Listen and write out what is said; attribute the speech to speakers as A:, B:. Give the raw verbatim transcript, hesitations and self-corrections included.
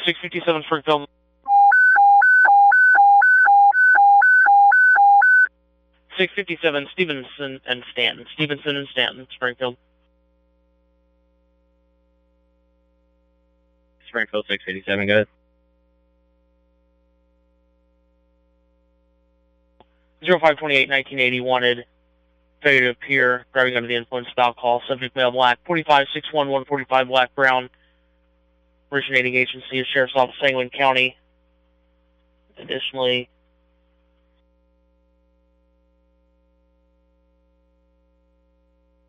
A: six fifty-seven Springfield. six fifty-seven Stevenson and Stanton. Stevenson and Stanton, Springfield.
B: Springfield six eighty-seven, go ahead.
A: zero five twenty-eight nineteen eighty wanted. Failure to appear. Driving under the influence of alcohol. Subject male black. forty-five six one one forty-five Black Brown. Originating agency is Sheriff's Office, Sangamon County. Additionally,